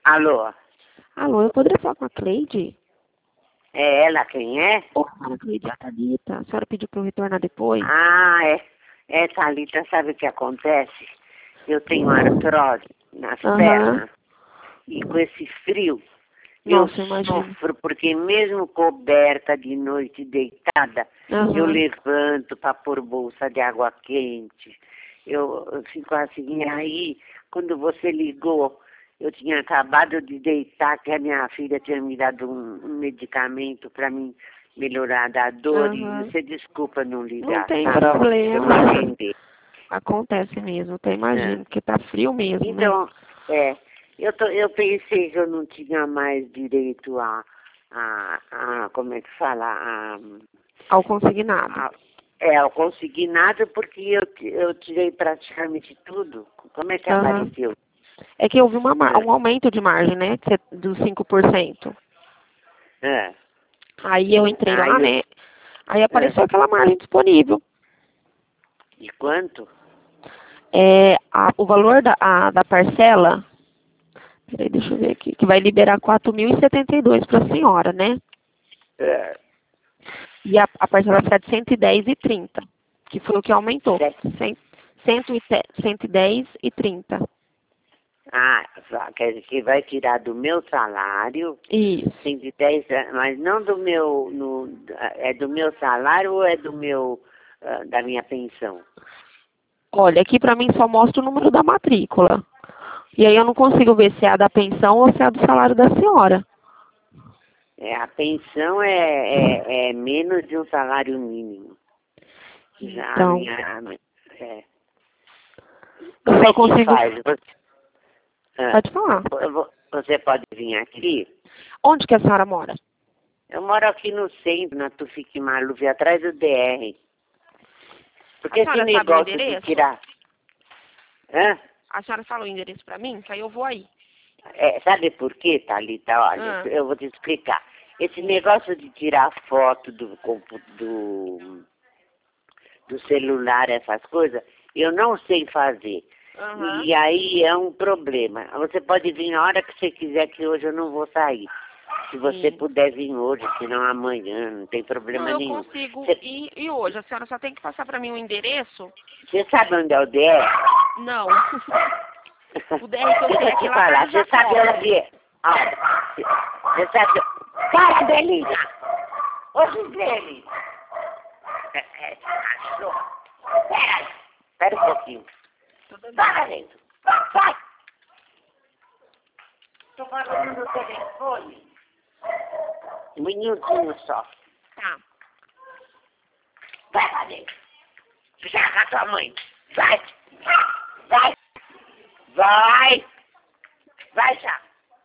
Alô? Alô, eu poderia falar com a Cleide? É ela quem é? Olá, Cleide, é a Thalita. A senhora pediu para eu retornar depois? Ah, é. É, Thalita, sabe o que acontece? Eu tenho artrose nas pernas e com esse frio Nossa, eu imagino. sofro porque mesmo coberta de noite deitada, eu levanto para pôr bolsa de água quente. Eu fico assim, aí quando você ligou, eu tinha acabado de deitar, que a minha filha tinha me dado um medicamento para mim melhorar da dor e você desculpa não Não ligar, tem tá? Eu problema. não entendi. Acontece mesmo, até imagino, porque tá frio mesmo, né? Então, eu pensei que eu não tinha mais direito como é que fala? Ao consignado. Ao consignado, porque eu tirei praticamente tudo. Como é que apareceu? É que houve um aumento de margem, né? Dos 5%. É. Aí eu entrei lá, né? Aí apareceu aquela margem disponível. De quanto? O valor da parcela, peraí, deixa eu ver aqui, que vai liberar 4.072 para a senhora, né? E a parcela será de 110,30, que foi o que aumentou. 110,30. Ah, quer dizer que vai tirar do meu salário. Isso. 110, mas não do meu, é do meu salário ou é do meu, da minha pensão? Olha, aqui para mim só mostra o número da matrícula. E aí eu não consigo ver se é a da pensão ou se é a do salário da senhora. A pensão é menos de um salário mínimo. Então, Como eu só é que consigo... faz? Pode falar. Você pode vir aqui? Onde que a senhora mora? Eu moro aqui no centro, na Tufik Maluf, atrás do DR. Porque esse negócio de tirar... A senhora falou o endereço para mim, que aí eu vou aí. Sabe por quê, Thalita? Olha, eu vou te explicar. Esse negócio de tirar foto do celular, essas coisas, eu não sei fazer. E aí é um problema. Você pode vir na hora que você quiser, que hoje eu não vou sair. Se você puder vir hoje, senão amanhã, não tem problema nenhum. Eu consigo ir e hoje. A senhora só tem que passar para mim o endereço. Você sabe onde é o DR? Não. O DR que eu sei aqui lá perto do Você sabe onde é? Você sabe... Para, Belinha! Ô, Gisele! Cachorro! Pera aí! Espera um pouquinho. Para dentro! Vai! Estou falando no telefone. Um minutinho só. Tá. Vai pra dentro. Já com a tua mãe. Vai! Vai! Vai! Vai já!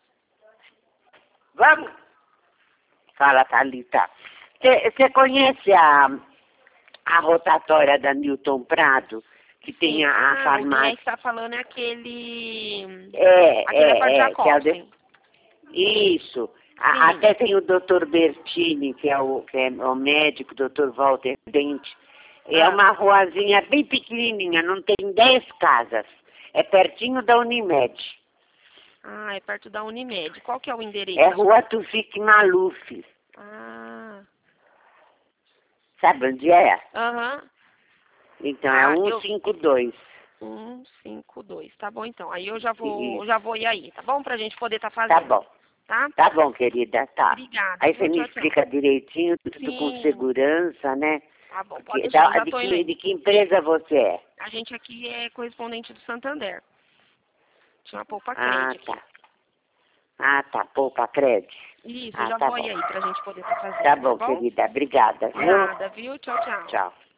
Vamos! Fala, Thalita. Você conhece a rotatória da Newton Prado? Que tem a farmácia. O que está falando é aquele... Que é isso. Até tem o Dr. Bertini, que é o médico, Dr. Walter Dente. É uma ruazinha bem pequenininha, não tem 10 casas. É pertinho da Unimed. É perto da Unimed. Qual que é o endereço? É Rua Tufik Maluf. Sabe onde é? Então, é 152. 152, tá bom então. Aí eu já vou ir aí, tá bom? Pra gente poder estar fazendo. Tá bom. Tá? Tá bom, querida, tá. Obrigada. Aí você me explica direitinho, tudo com segurança, né? Tá bom, pode deixar, já tô indo. De que empresa você é? A gente aqui é correspondente do Santander. Chama Poupa Crédito. Tá. Poupa Crédito. Isso, já vou ir aí pra gente poder estar fazendo. Tá bom, querida. Obrigada. Nada, viu? Tchau, tchau. Tchau.